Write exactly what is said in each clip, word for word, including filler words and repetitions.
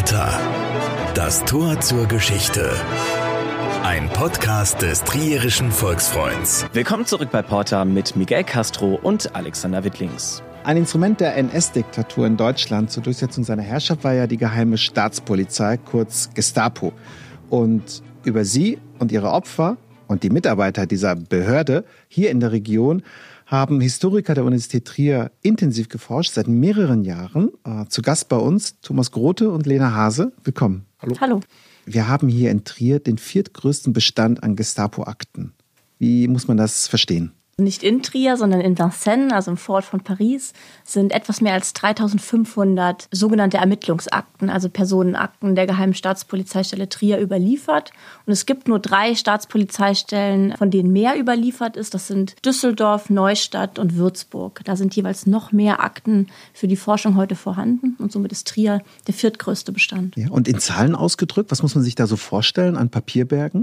Porta. Das Tor zur Geschichte. Ein Podcast des Trierischen Volksfreunds. Willkommen zurück bei Porta mit Miguel Castro und Alexander Wittlings. Ein Instrument der N S-Diktatur in Deutschland zur Durchsetzung seiner Herrschaft war ja die geheime Staatspolizei, kurz Gestapo. Und über sie und ihre Opfer und die Mitarbeiter dieser Behörde hier in der Region haben Historiker der Universität Trier intensiv geforscht, seit mehreren Jahren. Äh, zu Gast bei uns Thomas Grote und Lena Hase. Willkommen. Hallo. Hallo. Wir haben hier in Trier den viertgrößten Bestand an Gestapo-Akten. Wie muss man das verstehen? Nicht in Trier, sondern in Vincennes, also im Vorort von Paris, sind etwas mehr als dreitausendfünfhundert sogenannte Ermittlungsakten, also Personenakten der Geheimen Staatspolizeistelle Trier überliefert. Und es gibt nur drei Staatspolizeistellen, von denen mehr überliefert ist. Das sind Düsseldorf, Neustadt und Würzburg. Da sind jeweils noch mehr Akten für die Forschung heute vorhanden. Und somit ist Trier der viertgrößte Bestand. Ja, und in Zahlen ausgedrückt, was muss man sich da so vorstellen an Papierbergen?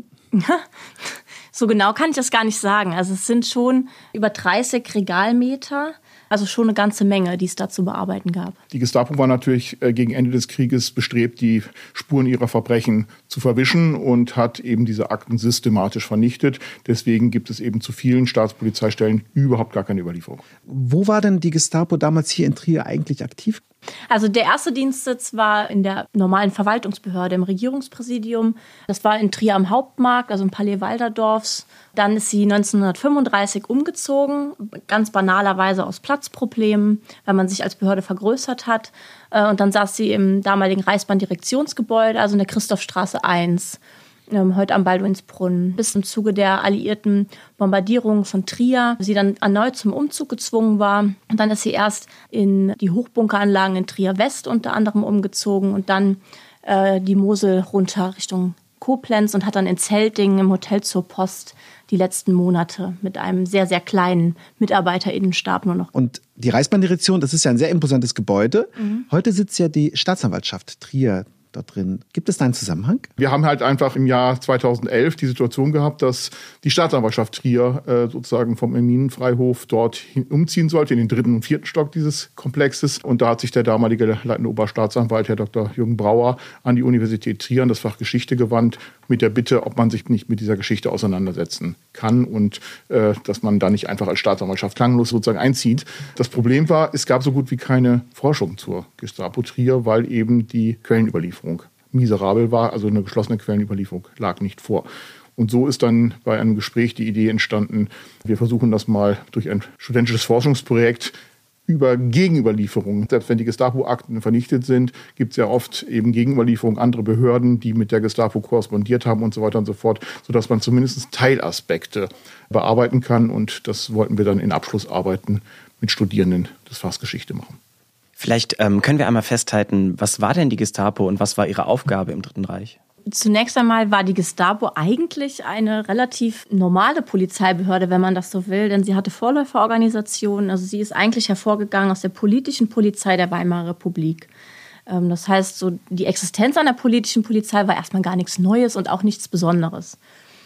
So genau kann ich das gar nicht sagen. Also es sind schon über dreißig Regalmeter, also schon eine ganze Menge, die es da zu bearbeiten gab. Die Gestapo war natürlich gegen Ende des Krieges bestrebt, die Spuren ihrer Verbrechen zu verwischen und hat eben diese Akten systematisch vernichtet. Deswegen gibt es eben zu vielen Staatspolizeistellen überhaupt gar keine Überlieferung. Wo war denn die Gestapo damals hier in Trier eigentlich aktiv? Also der erste Dienstsitz war in der normalen Verwaltungsbehörde im Regierungspräsidium. Das war in Trier am Hauptmarkt, also im Palais Walderdorfs. Dann ist sie neunzehnhundertfünfunddreißig umgezogen, ganz banalerweise aus Platzproblemen, weil man sich als Behörde vergrößert hat. Und dann saß sie im damaligen Reichsbahndirektionsgebäude, also in der Christophstraße eins. Heute am Balduinsbrunnen, bis im Zuge der alliierten Bombardierung von Trier sie dann erneut zum Umzug gezwungen war. Und dann ist sie erst in die Hochbunkeranlagen in Trier-West unter anderem umgezogen und dann äh, die Mosel runter Richtung Koblenz und hat dann in Zeltingen im Hotel zur Post die letzten Monate mit einem sehr, sehr kleinen MitarbeiterInnenstab nur noch. Und die Reichsbahndirektion, das ist ja ein sehr imposantes Gebäude. Mhm. Heute sitzt ja die Staatsanwaltschaft Trier dort drin. Gibt es da einen Zusammenhang? Wir haben halt einfach im Jahr zweitausendelf die Situation gehabt, dass die Staatsanwaltschaft Trier äh, sozusagen vom Eminenfreihof dort hin umziehen sollte, in den dritten und vierten Stock dieses Komplexes. Und da hat sich der damalige leitende Oberstaatsanwalt, Herr Doktor Jürgen Brauer, an die Universität Trier, an das Fach Geschichte gewandt, mit der Bitte, ob man sich nicht mit dieser Geschichte auseinandersetzen kann und äh, dass man da nicht einfach als Staatsanwaltschaft klanglos sozusagen einzieht. Das Problem war, es gab so gut wie keine Forschung zur Gestapo Trier, weil eben die Quellenüberlieferung miserabel war, also eine geschlossene Quellenüberlieferung lag nicht vor. Und so ist dann bei einem Gespräch die Idee entstanden, wir versuchen das mal durch ein studentisches Forschungsprojekt über Gegenüberlieferungen. Selbst wenn die Gestapo-Akten vernichtet sind, gibt es ja oft eben Gegenüberlieferungen, andere Behörden, die mit der Gestapo korrespondiert haben und so weiter und so fort, sodass man zumindest Teilaspekte bearbeiten kann. Und das wollten wir dann in Abschlussarbeiten mit Studierenden des Fachs Geschichte machen. Vielleicht ähm, können wir einmal festhalten, was war denn die Gestapo und was war ihre Aufgabe im Dritten Reich? Zunächst einmal war die Gestapo eigentlich eine relativ normale Polizeibehörde, wenn man das so will, denn sie hatte Vorläuferorganisationen. Also sie ist eigentlich hervorgegangen aus der politischen Polizei der Weimarer Republik. Das heißt, so die Existenz einer politischen Polizei war erstmal gar nichts Neues und auch nichts Besonderes.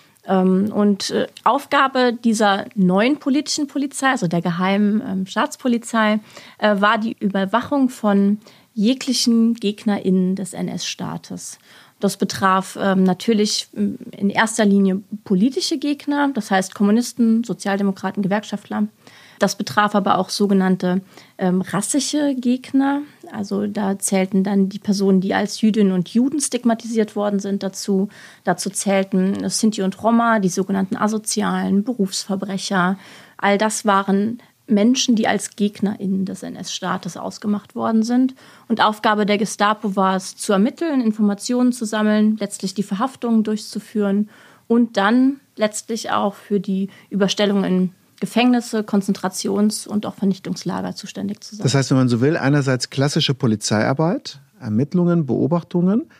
Und Aufgabe dieser neuen politischen Polizei, also der geheimen Staatspolizei, war die Überwachung von jeglichen GegnerInnen des N S-Staates. Das betraf ähm, natürlich in erster Linie politische Gegner, das heißt Kommunisten, Sozialdemokraten, Gewerkschaftler. Das betraf aber auch sogenannte ähm, rassische Gegner. Also da zählten dann die Personen, die als Jüdinnen und Juden stigmatisiert worden sind, dazu. Dazu zählten Sinti und Roma, die sogenannten Asozialen, Berufsverbrecher. All das waren Menschen, die als GegnerInnen des N S-Staates ausgemacht worden sind. Und Aufgabe der Gestapo war es, zu ermitteln, Informationen zu sammeln, letztlich die Verhaftungen durchzuführen und dann letztlich auch für die Überstellung in Gefängnisse, Konzentrations- und auch Vernichtungslager zuständig zu sein. Das heißt, wenn man so will, einerseits klassische Polizeiarbeit, Ermittlungen, Beobachtungen,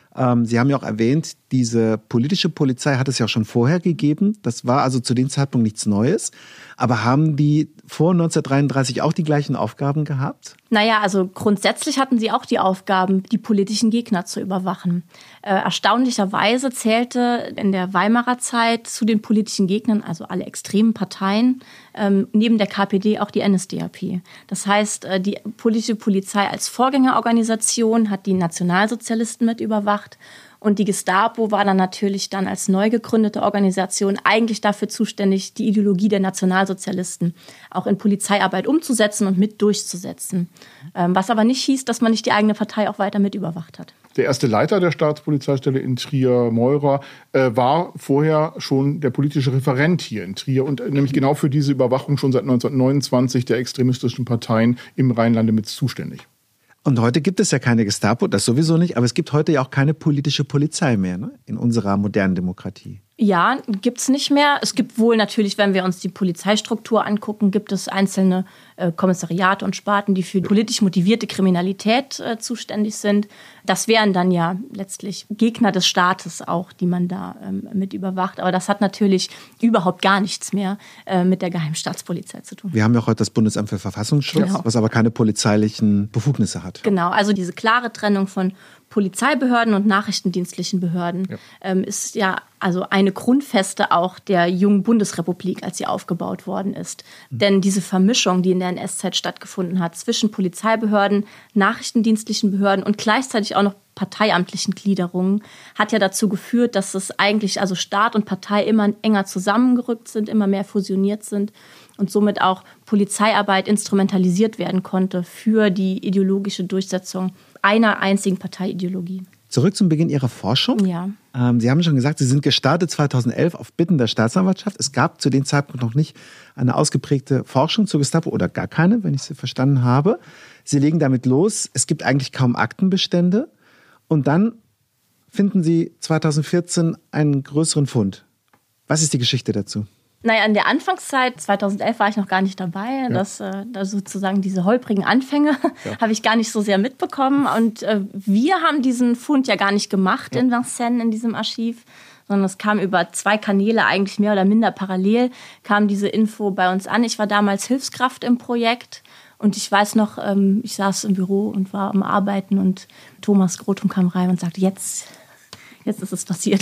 Ähm, Sie haben ja auch erwähnt, diese politische Polizei hat es ja auch schon vorher gegeben. Das war also zu dem Zeitpunkt nichts Neues. Aber haben die vor neunzehnhundertdreiunddreißig auch die gleichen Aufgaben gehabt? Naja, also grundsätzlich hatten sie auch die Aufgaben, die politischen Gegner zu überwachen. Äh, erstaunlicherweise zählte in der Weimarer Zeit zu den politischen Gegnern, also alle extremen Parteien, ähm, neben der K P D auch die N S D A P. Das heißt, äh, die politische Polizei als Vorgängerorganisation hat die Nationalsozialisten mit überwacht. Und die Gestapo war dann natürlich dann als neu gegründete Organisation eigentlich dafür zuständig, die Ideologie der Nationalsozialisten auch in Polizeiarbeit umzusetzen und mit durchzusetzen. Ähm, was aber nicht hieß, dass man nicht die eigene Partei auch weiter mit überwacht hat. Der erste Leiter der Staatspolizeistelle in Trier, Meurer, äh, war vorher schon der politische Referent hier in Trier und äh, nämlich genau für diese Überwachung schon seit neunzehnhundertneunundzwanzig der extremistischen Parteien im Rheinlande mit zuständig. Und heute gibt es ja keine Gestapo, das sowieso nicht, aber es gibt heute ja auch keine politische Polizei mehr, ne? In unserer modernen Demokratie. Ja, gibt's nicht mehr. Es gibt wohl natürlich, wenn wir uns die Polizeistruktur angucken, gibt es einzelne äh, Kommissariate und Sparten, die für politisch motivierte Kriminalität äh, zuständig sind. Das wären dann ja letztlich Gegner des Staates auch, die man da ähm, mit überwacht. Aber das hat natürlich überhaupt gar nichts mehr äh, mit der Geheimstaatspolizei zu tun. Wir haben ja auch heute das Bundesamt für Verfassungsschutz, genau, was aber keine polizeilichen Befugnisse hat. Genau, also diese klare Trennung von Polizeibehörden und nachrichtendienstlichen Behörden ja. ähm, ist ja also eine Grundfeste auch der jungen Bundesrepublik, als sie aufgebaut worden ist. Mhm. Denn diese Vermischung, die in der N S-Zeit stattgefunden hat, zwischen Polizeibehörden, nachrichtendienstlichen Behörden und gleichzeitig auch noch parteiamtlichen Gliederungen, hat ja dazu geführt, dass es eigentlich also Staat und Partei immer enger zusammengerückt sind, immer mehr fusioniert sind und somit auch Polizeiarbeit instrumentalisiert werden konnte für die ideologische Durchsetzung einer einzigen Parteiideologie. Zurück zum Beginn Ihrer Forschung. Ja. Ähm, Sie haben schon gesagt, Sie sind gestartet zweitausendelf auf Bitten der Staatsanwaltschaft. Es gab zu dem Zeitpunkt noch nicht eine ausgeprägte Forschung zur Gestapo oder gar keine, wenn ich Sie verstanden habe. Sie legen damit los, es gibt eigentlich kaum Aktenbestände. Und dann finden Sie zweitausendvierzehn einen größeren Fund. Was ist die Geschichte dazu? Naja, in der Anfangszeit, zweitausendelf, war ich noch gar nicht dabei. Ja. Das, äh, das sozusagen diese holprigen Anfänge ja. habe ich gar nicht so sehr mitbekommen. Und äh, wir haben diesen Fund ja gar nicht gemacht ja. in Vincennes, in diesem Archiv, sondern es kam über zwei Kanäle, eigentlich mehr oder minder parallel, kam diese Info bei uns an. Ich war damals Hilfskraft im Projekt. Und ich weiß noch, ähm, ich saß im Büro und war am Arbeiten und Thomas Grotum kam rein und sagte, jetzt... Jetzt ist es passiert.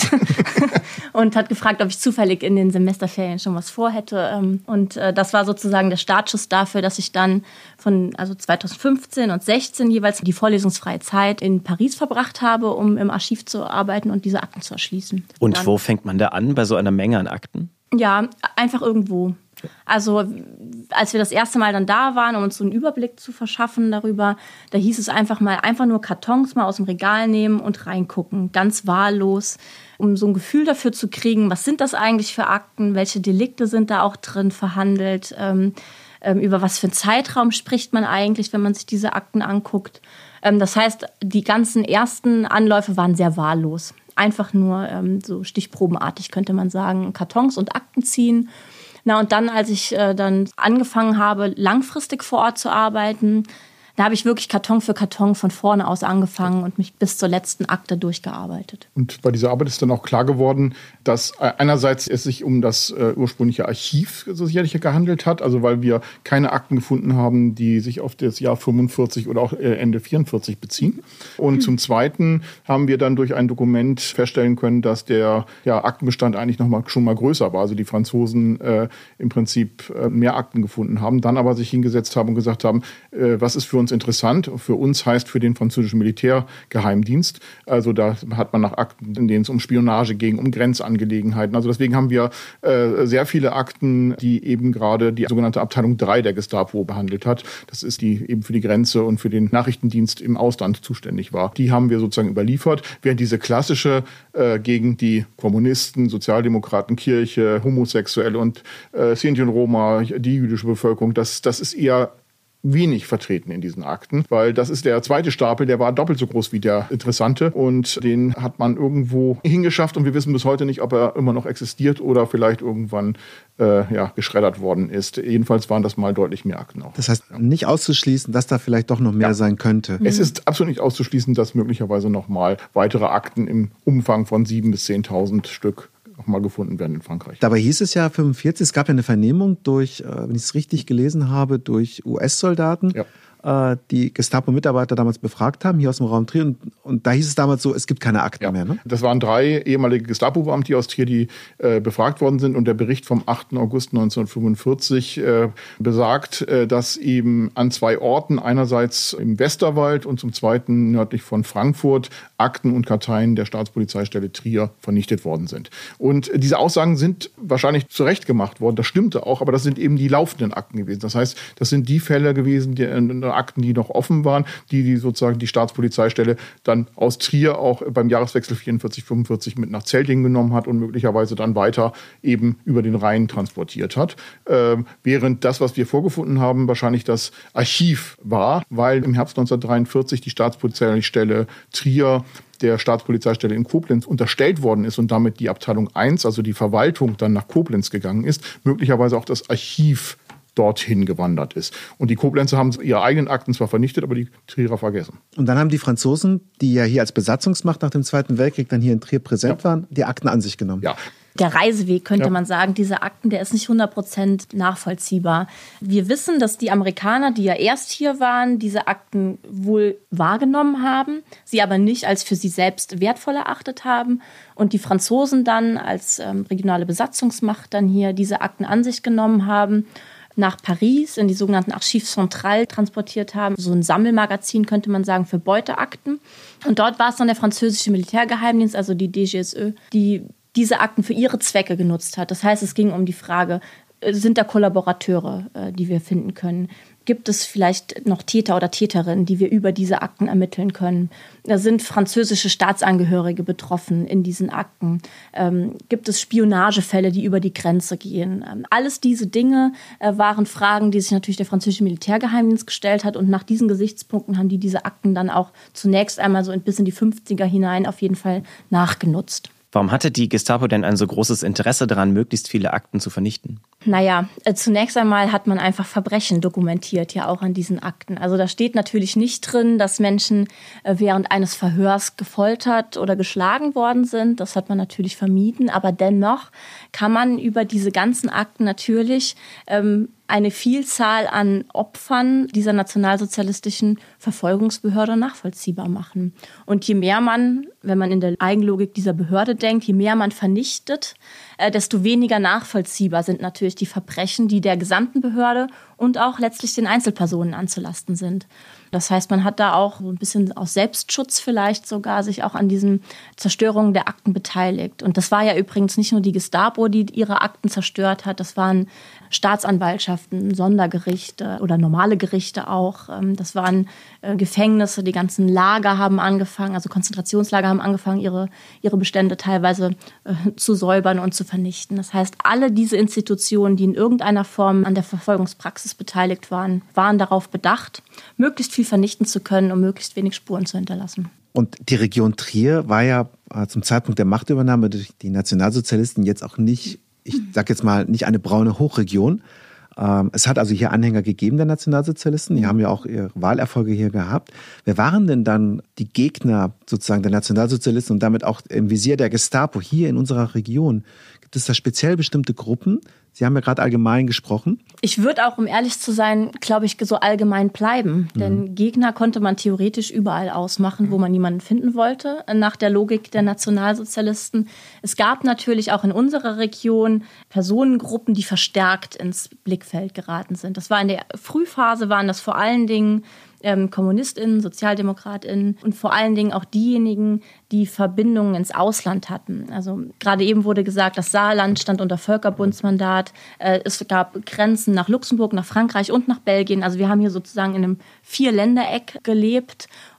Und hat gefragt, ob ich zufällig in den Semesterferien schon was vorhätte. Und das war sozusagen der Startschuss dafür, dass ich dann von also zweitausendfünfzehn und sechzehn jeweils die vorlesungsfreie Zeit in Paris verbracht habe, um im Archiv zu arbeiten und diese Akten zu erschließen. Und dann, wo fängt man da an bei so einer Menge an Akten? Ja, einfach irgendwo. Also als wir das erste Mal dann da waren, um uns so einen Überblick zu verschaffen darüber, da hieß es einfach mal, einfach nur Kartons mal aus dem Regal nehmen und reingucken, ganz wahllos, um so ein Gefühl dafür zu kriegen, was sind das eigentlich für Akten, welche Delikte sind da auch drin verhandelt, ähm, ähm, über was für einen Zeitraum spricht man eigentlich, wenn man sich diese Akten anguckt. Ähm, das heißt, die ganzen ersten Anläufe waren sehr wahllos. Einfach nur ähm, so stichprobenartig, könnte man sagen, Kartons und Akten ziehen. Na, und dann, als ich äh, dann angefangen habe, langfristig vor Ort zu arbeiten, da habe ich wirklich Karton für Karton von vorne aus angefangen und mich bis zur letzten Akte durchgearbeitet. Und bei dieser Arbeit ist dann auch klar geworden, dass einerseits es sich um das äh, ursprüngliche Archiv so sicherlich gehandelt hat, also weil wir keine Akten gefunden haben, die sich auf das Jahr fünfundvierzig oder auch äh, Ende vierundvierzig beziehen. Und mhm. zum Zweiten haben wir dann durch ein Dokument feststellen können, dass der ja, Aktenbestand eigentlich noch mal, schon mal größer war. Also die Franzosen äh, im Prinzip äh, mehr Akten gefunden haben, dann aber sich hingesetzt haben und gesagt haben, äh, was ist für uns interessant. Für uns heißt für den französischen Militärgeheimdienst. Also da hat man nach Akten, in denen es um Spionage ging, um Grenzangelegenheiten. Also deswegen haben wir äh, sehr viele Akten, die eben gerade die sogenannte Abteilung drei der Gestapo behandelt hat. Das ist die eben für die Grenze und für den Nachrichtendienst im Ausland zuständig war. Die haben wir sozusagen überliefert, während diese klassische äh, gegen die Kommunisten, Sozialdemokraten, Kirche, Homosexuelle und äh, Sinti und Roma, die jüdische Bevölkerung, das, das ist eher wenig vertreten in diesen Akten, weil das ist der zweite Stapel, der war doppelt so groß wie der interessante und den hat man irgendwo hingeschafft und wir wissen bis heute nicht, ob er immer noch existiert oder vielleicht irgendwann äh, ja, geschreddert worden ist. Jedenfalls waren das mal deutlich mehr Akten auch. Das heißt, nicht auszuschließen, dass da vielleicht doch noch mehr ja. sein könnte. Es ist absolut nicht auszuschließen, dass möglicherweise noch mal weitere Akten im Umfang von siebentausend bis zehntausend Stück auch mal gefunden werden in Frankreich. Dabei hieß es ja fünfundvierzig, es gab ja eine Vernehmung durch, wenn ich es richtig gelesen habe, durch U S-Soldaten, ja. die Gestapo-Mitarbeiter damals befragt haben, hier aus dem Raum Trier. Und, und da hieß es damals so, es gibt keine Akten ja. mehr. Ne? Das waren drei ehemalige Gestapo-Beamte aus Trier, die äh, befragt worden sind. Und der Bericht vom achten August neunzehnhundertfünfundvierzig äh, besagt, äh, dass eben an zwei Orten, einerseits im Westerwald und zum zweiten nördlich von Frankfurt, Akten und Karteien der Staatspolizeistelle Trier vernichtet worden sind. Und äh, diese Aussagen sind wahrscheinlich zurecht gemacht worden. Das stimmte auch, aber das sind eben die laufenden Akten gewesen. Das heißt, das sind die Fälle gewesen, die äh, Akten, die noch offen waren, die, die sozusagen die Staatspolizeistelle dann aus Trier auch beim Jahreswechsel vierundvierzig fünfundvierzig mit nach Zeltingen genommen hat und möglicherweise dann weiter eben über den Rhein transportiert hat. Ähm, während das, was wir vorgefunden haben, wahrscheinlich das Archiv war, weil im Herbst neunzehnhundertdreiundvierzig die Staatspolizeistelle Trier der Staatspolizeistelle in Koblenz unterstellt worden ist und damit die Abteilung eins, also die Verwaltung, dann nach Koblenz gegangen ist, möglicherweise auch das Archiv dorthin gewandert ist. Und die Koblenzer haben ihre eigenen Akten zwar vernichtet, aber die Trierer vergessen. Und dann haben die Franzosen, die ja hier als Besatzungsmacht nach dem Zweiten Weltkrieg dann hier in Trier präsent ja. waren, die Akten an sich genommen. Ja. Der Reiseweg, könnte ja. man sagen, dieser Akten, der ist nicht hundert Prozent nachvollziehbar. Wir wissen, dass die Amerikaner, die ja erst hier waren, diese Akten wohl wahrgenommen haben, sie aber nicht als für sie selbst wertvoll erachtet haben. Und die Franzosen dann als ähm, regionale Besatzungsmacht dann hier diese Akten an sich genommen haben, nach Paris in die sogenannten Archives Centrales transportiert haben. So ein Sammelmagazin, könnte man sagen, für Beuteakten. Und dort war es dann der französische Militärgeheimdienst, also die D G S Ö, die diese Akten für ihre Zwecke genutzt hat. Das heißt, es ging um die Frage, sind da Kollaborateure, die wir finden können? Gibt es vielleicht noch Täter oder Täterinnen, die wir über diese Akten ermitteln können? Da sind französische Staatsangehörige betroffen in diesen Akten. Ähm, gibt es Spionagefälle, die über die Grenze gehen? Ähm, alles diese Dinge äh, waren Fragen, die sich natürlich der französische Militärgeheimdienst gestellt hat. Und nach diesen Gesichtspunkten haben die diese Akten dann auch zunächst einmal so bis in die fünfziger hinein auf jeden Fall nachgenutzt. Warum hatte die Gestapo denn ein so großes Interesse daran, möglichst viele Akten zu vernichten? Naja, äh, zunächst einmal hat man einfach Verbrechen dokumentiert, ja auch an diesen Akten. Also da steht natürlich nicht drin, dass Menschen äh, während eines Verhörs gefoltert oder geschlagen worden sind. Das hat man natürlich vermieden. Aber dennoch kann man über diese ganzen Akten natürlich ähm, eine Vielzahl an Opfern dieser nationalsozialistischen Verfolgungsbehörde nachvollziehbar machen. Und je mehr man, wenn man in der Eigenlogik dieser Behörde denkt, je mehr man vernichtet, äh, desto weniger nachvollziehbar sind natürlich die Verbrechen, die der gesamten Behörde und auch letztlich den Einzelpersonen anzulasten sind. Das heißt, man hat da auch so ein bisschen aus Selbstschutz vielleicht sogar sich auch an diesen Zerstörungen der Akten beteiligt. Und das war ja übrigens nicht nur die Gestapo, die ihre Akten zerstört hat, das waren Staatsanwaltschaften, Sondergerichte oder normale Gerichte auch. Das waren Gefängnisse, die ganzen Lager haben angefangen, also Konzentrationslager haben angefangen, ihre, ihre Bestände teilweise äh, zu säubern und zu vernichten. Das heißt, alle diese Institutionen, die in irgendeiner Form an der Verfolgungspraxis beteiligt waren, waren darauf bedacht, möglichst viel vernichten zu können, um möglichst wenig Spuren zu hinterlassen. Und die Region Trier war ja äh, zum Zeitpunkt der Machtübernahme durch die Nationalsozialisten jetzt auch nicht, ich sag jetzt mal, nicht eine braune Hochregion. Ähm, es hat also hier Anhänger gegeben der Nationalsozialisten. Die haben ja auch ihre Wahlerfolge hier gehabt. Wer waren denn dann die Gegner sozusagen der Nationalsozialisten und damit auch im Visier der Gestapo hier in unserer Region? Gibt es da speziell bestimmte Gruppen? Sie haben ja gerade allgemein gesprochen. Ich würde auch, um ehrlich zu sein, glaube ich, so allgemein bleiben. Mhm. Denn Gegner konnte man theoretisch überall ausmachen, wo man jemanden finden wollte, nach der Logik der Nationalsozialisten. Es gab natürlich auch in unserer Region Personengruppen, die verstärkt ins Blickfeld geraten sind. Das war in der Frühphase, waren das vor allen Dingen ähm, KommunistInnen, SozialdemokratInnen und vor allen Dingen auch diejenigen, die Verbindungen ins Ausland hatten. Also gerade eben wurde gesagt, das Saarland stand unter Völkerbundsmandat. Äh, es gab Grenzen nach Luxemburg, nach Frankreich und nach Belgien. Also wir haben hier sozusagen in einem Vierländereck gelebt.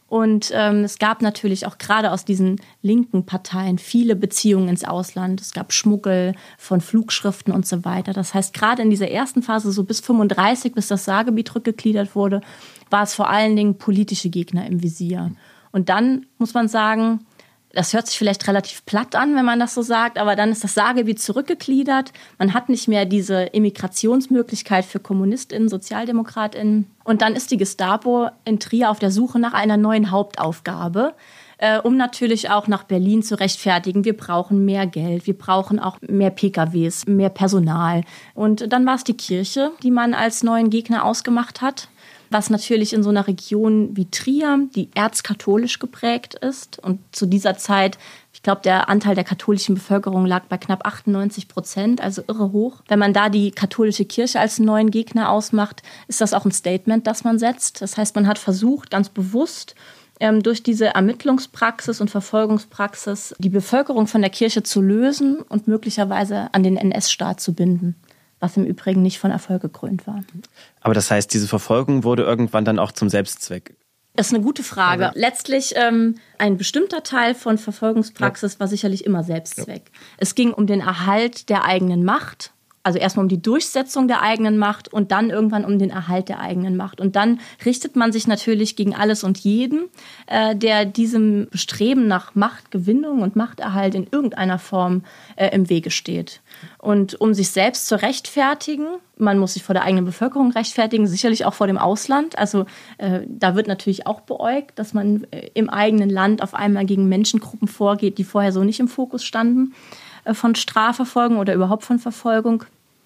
Und ähm, es gab natürlich auch gerade aus diesen linken Parteien viele Beziehungen ins Ausland. Es gab Schmuggel von Flugschriften und so weiter. Das heißt, gerade in dieser ersten Phase, so bis fünfunddreißig, bis das Saargebiet rückgegliedert wurde, war es vor allen Dingen politische Gegner im Visier. Und dann muss man sagen, das hört sich vielleicht relativ platt an, wenn man das so sagt, aber dann ist das Saargebiet zurückgegliedert. Man hat nicht mehr diese Immigrationsmöglichkeit für KommunistInnen, SozialdemokratInnen. Und dann ist die Gestapo in Trier auf der Suche nach einer neuen Hauptaufgabe, äh, um natürlich auch nach Berlin zu rechtfertigen. Wir brauchen mehr Geld, wir brauchen auch mehr P K Ws, mehr Personal. Und dann war es die Kirche, die man als neuen Gegner ausgemacht hat. Was natürlich in so einer Region wie Trier, die erzkatholisch geprägt ist. Und zu dieser Zeit, ich glaube, der Anteil der katholischen Bevölkerung lag bei knapp achtundneunzig Prozent, also irre hoch. Wenn man da die katholische Kirche als neuen Gegner ausmacht, ist das auch ein Statement, das man setzt. Das heißt, man hat versucht, ganz bewusst ähm, durch diese Ermittlungspraxis und Verfolgungspraxis die Bevölkerung von der Kirche zu lösen und möglicherweise an den N S-Staat zu binden. Was im Übrigen nicht von Erfolg gekrönt war. Aber das heißt, diese Verfolgung wurde irgendwann dann auch zum Selbstzweck? Das ist eine gute Frage. Ja. Letztlich ähm, ein bestimmter Teil von Verfolgungspraxis ja. war sicherlich immer Selbstzweck. Ja. Es ging um den Erhalt der eigenen Macht. Also erstmal um die Durchsetzung der eigenen Macht und dann irgendwann um den Erhalt der eigenen Macht. Und dann richtet man sich natürlich gegen alles und jeden, äh, der diesem Bestreben nach Machtgewinnung und Machterhalt in irgendeiner Form äh, im Wege steht. Und um sich selbst zu rechtfertigen, man muss sich vor der eigenen Bevölkerung rechtfertigen, sicherlich auch vor dem Ausland. Also äh, da wird natürlich auch beäugt, dass man äh, im eigenen Land auf einmal gegen Menschengruppen vorgeht, die vorher so nicht im Fokus standen äh, von Strafverfolgung oder überhaupt von Verfolgung.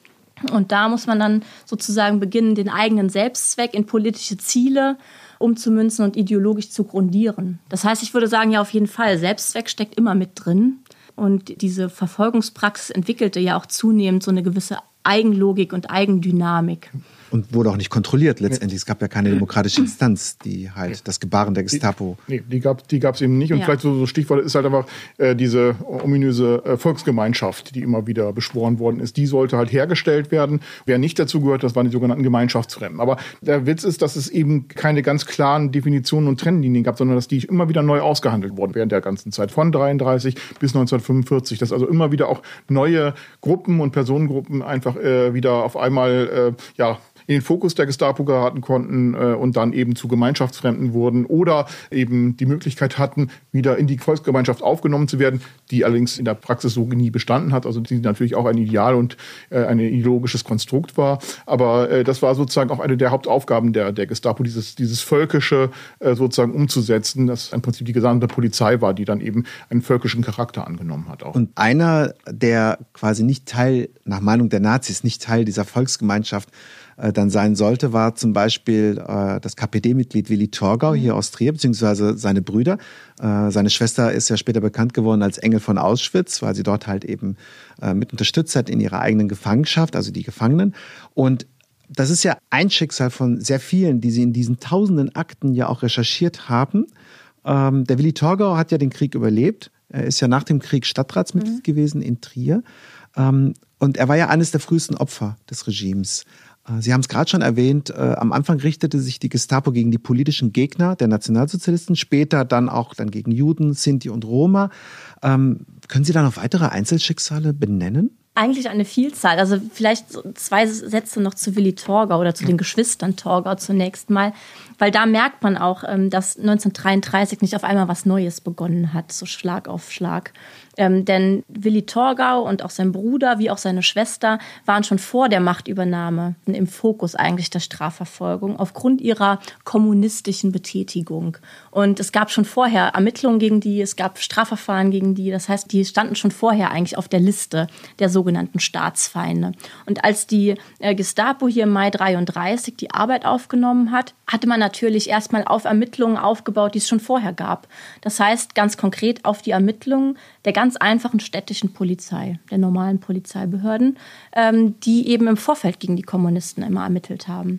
Und da muss man dann sozusagen beginnen, den eigenen Selbstzweck in politische Ziele umzumünzen und ideologisch zu grundieren. Das heißt, ich würde sagen, ja, auf jeden Fall, Selbstzweck steckt immer mit drin. Und diese Verfolgungspraxis entwickelte ja auch zunehmend so eine gewisse Eigenlogik und Eigendynamik. Und wurde auch nicht kontrolliert letztendlich. Es gab ja keine demokratische Instanz, die halt das Gebaren der Gestapo... Nee, die gab die gab's eben nicht. Und ja. vielleicht so, so Stichwort ist halt einfach äh, diese ominöse äh, Volksgemeinschaft, die immer wieder beschworen worden ist. Die sollte halt hergestellt werden. Wer nicht dazu gehört, das waren die sogenannten Gemeinschaftsfremden. Aber der Witz ist, dass es eben keine ganz klaren Definitionen und Trennlinien gab, sondern dass die immer wieder neu ausgehandelt wurden während der ganzen Zeit. Von dreiunddreißig bis neunzehnhundertfünfundvierzig. Dass also immer wieder auch neue Gruppen und Personengruppen einfach äh, wieder auf einmal, äh, ja, in den Fokus der Gestapo geraten konnten äh, und dann eben zu Gemeinschaftsfremden wurden oder eben die Möglichkeit hatten, wieder in die Volksgemeinschaft aufgenommen zu werden, die allerdings in der Praxis so nie bestanden hat, also die natürlich auch ein Ideal und äh, ein ideologisches Konstrukt war. Aber äh, das war sozusagen auch eine der Hauptaufgaben der, der Gestapo, dieses, dieses Völkische äh, sozusagen umzusetzen, das im Prinzip die gesamte Polizei war, die dann eben einen völkischen Charakter angenommen hat. Auch. Und einer, der quasi nicht Teil, nach Meinung der Nazis, nicht Teil dieser Volksgemeinschaft dann sein sollte, war zum Beispiel äh, das K P D-Mitglied Willi Torgau hier aus Trier, beziehungsweise seine Brüder. Äh, seine Schwester ist ja später bekannt geworden als Engel von Auschwitz, weil sie dort halt eben äh, mit unterstützt hat in ihrer eigenen Gefangenschaft, also die Gefangenen. Und das ist ja ein Schicksal von sehr vielen, die sie in diesen tausenden Akten ja auch recherchiert haben. Ähm, der Willi Torgau hat ja den Krieg überlebt. Er ist ja nach dem Krieg Stadtratsmitglied mhm. gewesen in Trier. Ähm, und er war ja eines der frühesten Opfer des Regimes. Sie haben es gerade schon erwähnt, äh, am Anfang richtete sich die Gestapo gegen die politischen Gegner der Nationalsozialisten, später dann auch dann gegen Juden, Sinti und Roma. Ähm, können Sie da noch weitere Einzelschicksale benennen? Eigentlich eine Vielzahl. Also vielleicht so zwei Sätze noch zu Willi Torgau oder zu den Geschwistern Torgau zunächst mal. Weil da merkt man auch, dass neunzehnhundertdreiunddreißig nicht auf einmal was Neues begonnen hat, so Schlag auf Schlag. Ähm, denn Willi Torgau und auch sein Bruder wie auch seine Schwester waren schon vor der Machtübernahme im Fokus eigentlich der Strafverfolgung aufgrund ihrer kommunistischen Betätigung. Und es gab schon vorher Ermittlungen gegen die, es gab Strafverfahren gegen die. Das heißt, die standen schon vorher eigentlich auf der Liste der sogenannten Staatsfeinde. Und als die äh, Gestapo hier im Mai dreiunddreißig die Arbeit aufgenommen hat, hatte man natürlich erstmal auf Ermittlungen aufgebaut, die es schon vorher gab. Das heißt ganz konkret auf die Ermittlungen der ganz einfachen städtischen Polizei, der normalen Polizeibehörden, ähm, die eben im Vorfeld gegen die Kommunisten immer ermittelt haben.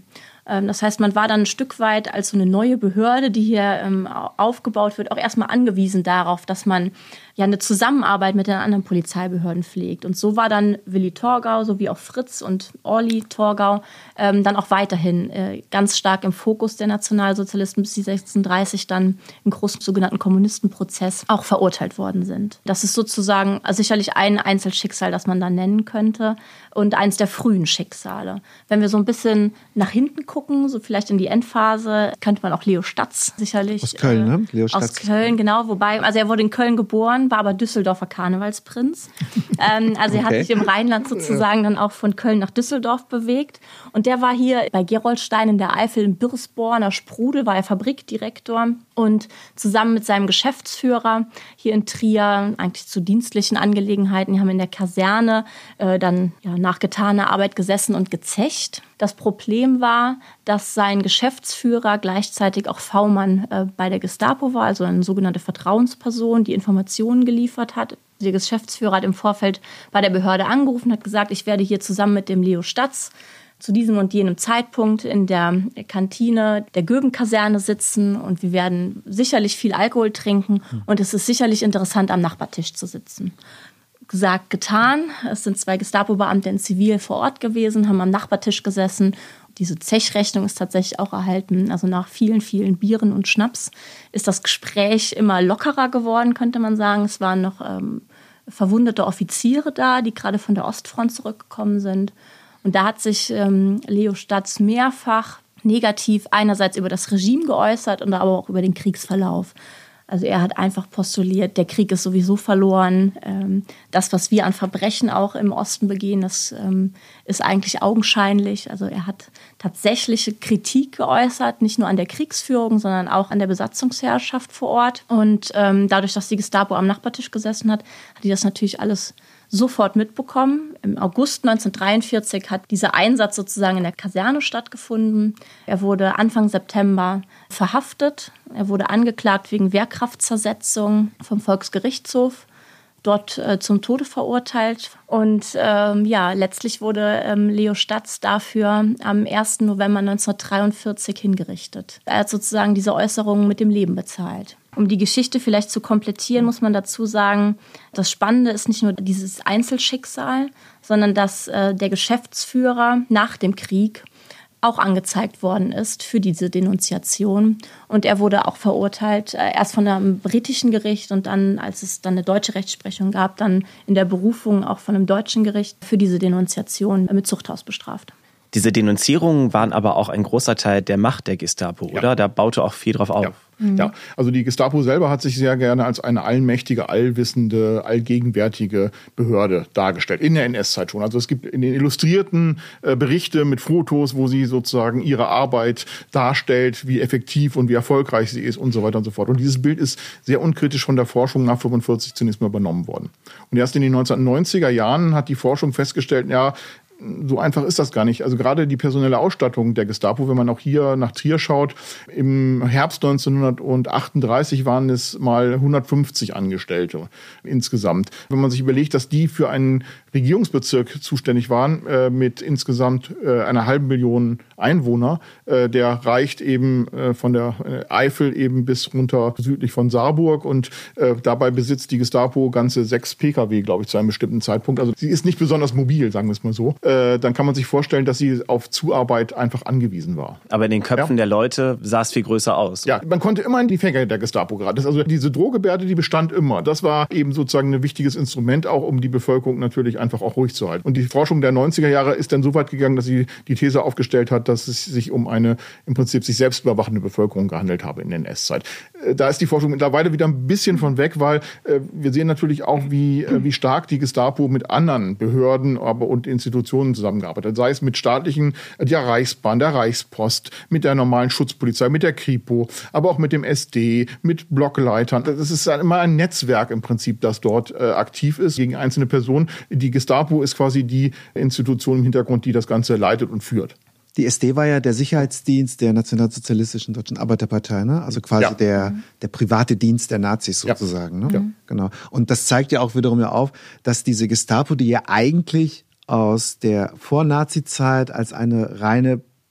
Das heißt, man war dann ein Stück weit als so eine neue Behörde, die hier ähm, aufgebaut wird, auch erstmal angewiesen darauf, dass man ja eine Zusammenarbeit mit den anderen Polizeibehörden pflegt. Und so war dann Willi Torgau sowie auch Fritz und Orli Torgau ähm, dann auch weiterhin äh, ganz stark im Fokus der Nationalsozialisten, bis sie sechsunddreißig dann im großen sogenannten Kommunistenprozess auch verurteilt worden sind. Das ist sozusagen also sicherlich ein Einzelschicksal, das man da nennen könnte und eins der frühen Schicksale. Wenn wir so ein bisschen nach hinten gucken, so vielleicht in die Endphase, könnte man auch Leo Statz sicherlich. Aus Köln, ne? Leo Statz. Aus Köln, genau. Wobei, also er wurde in Köln geboren, war aber Düsseldorfer Karnevalsprinz. ähm, also er Okay. hat sich im Rheinland sozusagen dann auch von Köln nach Düsseldorf bewegt. Und der war hier bei Gerolstein in der Eifel im Birsborner Sprudel, war er Fabrikdirektor. Und zusammen mit seinem Geschäftsführer hier in Trier, eigentlich zu dienstlichen Angelegenheiten, die haben in der Kaserne äh, dann ja, nach getaner Arbeit gesessen und gezecht. Das Problem war, dass sein Geschäftsführer gleichzeitig auch V-Mann äh, bei der Gestapo war, also eine sogenannte Vertrauensperson, die Informationen geliefert hat. Der Geschäftsführer hat im Vorfeld bei der Behörde angerufen und hat gesagt, ich werde hier zusammen mit dem Leo Statz zu diesem und jenem Zeitpunkt in der Kantine der Göben-Kaserne sitzen und wir werden sicherlich viel Alkohol trinken und es ist sicherlich interessant, am Nachbartisch zu sitzen. Gesagt, getan. Es sind zwei Gestapo-Beamte in Zivil vor Ort gewesen, haben am Nachbartisch gesessen. Diese Zechrechnung ist tatsächlich auch erhalten. Also nach vielen, vielen Bieren und Schnaps ist das Gespräch immer lockerer geworden, könnte man sagen. Es waren noch ähm, verwundete Offiziere da, die gerade von der Ostfront zurückgekommen sind. Und da hat sich ähm, Leo Statz mehrfach negativ einerseits über das Regime geäußert und aber auch über den Kriegsverlauf. Also er hat einfach postuliert, der Krieg ist sowieso verloren. Ähm, das, was wir an Verbrechen auch im Osten begehen, das ähm, ist eigentlich augenscheinlich. Also er hat tatsächliche Kritik geäußert, nicht nur an der Kriegsführung, sondern auch an der Besatzungsherrschaft vor Ort. Und ähm, dadurch, dass die Gestapo am Nachbartisch gesessen hat, hat die das natürlich alles sofort mitbekommen. Im August neunzehnhundertdreiundvierzig hat dieser Einsatz sozusagen in der Kaserne stattgefunden. Er wurde Anfang September verhaftet. Er wurde angeklagt wegen Wehrkraftzersetzung vom Volksgerichtshof, dort äh, zum Tode verurteilt. Und ähm, ja, letztlich wurde ähm, Leo Statz dafür am ersten November neunzehnhundertdreiundvierzig hingerichtet. Er hat sozusagen diese Äußerungen mit dem Leben bezahlt. Um die Geschichte vielleicht zu komplettieren, muss man dazu sagen, das Spannende ist nicht nur dieses Einzelschicksal, sondern dass äh, der Geschäftsführer nach dem Krieg auch angezeigt worden ist für diese Denunziation. Und er wurde auch verurteilt, äh, erst von einem britischen Gericht und dann, als es dann eine deutsche Rechtsprechung gab, dann in der Berufung auch von einem deutschen Gericht für diese Denunziation mit Zuchthaus bestraft. Diese Denunzierungen waren aber auch ein großer Teil der Macht der Gestapo, Ja. oder? Da baute auch viel drauf auf. Ja. Ja, also die Gestapo selber hat sich sehr gerne als eine allmächtige, allwissende, allgegenwärtige Behörde dargestellt. In der N S-Zeit schon. Also es gibt in den illustrierten äh, Berichte mit Fotos, wo sie sozusagen ihre Arbeit darstellt, wie effektiv und wie erfolgreich sie ist und so weiter und so fort. Und dieses Bild ist sehr unkritisch von der Forschung nach fünfundvierzig zunächst mal übernommen worden. Und erst in den neunzehnhundertneunziger Jahren hat die Forschung festgestellt, ja, so einfach ist das gar nicht. Also gerade die personelle Ausstattung der Gestapo, wenn man auch hier nach Trier schaut, im Herbst neunzehnhundertachtunddreißig waren es mal hundertfünfzig Angestellte insgesamt. Wenn man sich überlegt, dass die für einen Regierungsbezirk zuständig waren, äh, mit insgesamt äh, einer halben Million Einwohner, äh, der reicht eben äh, von der Eifel eben bis runter südlich von Saarburg und äh, dabei besitzt die Gestapo ganze sechs Pkw, glaube ich, zu einem bestimmten Zeitpunkt. Also sie ist nicht besonders mobil, sagen wir es mal so. Äh, dann kann man sich vorstellen, dass sie auf Zuarbeit einfach angewiesen war. Aber in den Köpfen Ja. der Leute sah es viel größer aus. Ja, man konnte immer in die Fänge der Gestapo geraten. Das- Also diese Drohgebärde, die bestand immer. Das war eben sozusagen ein wichtiges Instrument, auch um die Bevölkerung natürlich einfach auch ruhig zu halten. Und die Forschung der neunziger Jahre ist dann so weit gegangen, dass sie die These aufgestellt hat, dass es sich um eine im Prinzip sich selbst überwachende Bevölkerung gehandelt habe in der N S-Zeit. Äh, Da ist die Forschung mittlerweile wieder ein bisschen von weg, weil äh, wir sehen natürlich auch, wie, äh, wie stark die Gestapo mit anderen Behörden aber und Institutionen zusammengearbeitet hat. Sei es mit staatlichen, äh, der Reichsbahn, der Reichspost, mit der normalen Schutzpolizei, mit der Kripo, aber auch mit dem S D, mit Blockleitern. Das ist dann immer ein Netzwerk im Prinzip, das dort äh, aktiv ist gegen einzelne Personen. Die Gestapo ist quasi die Institution im Hintergrund, die das Ganze leitet und führt. Die S D war ja der Sicherheitsdienst der Nationalsozialistischen Deutschen Arbeiterpartei, ne? Also quasi Ja. der, der private Dienst der Nazis Ja. sozusagen. Ne? Ja. Genau. Und das zeigt ja auch wiederum ja auf, dass diese Gestapo, die ja eigentlich aus der Vor-Nazi-Zeit als eine reine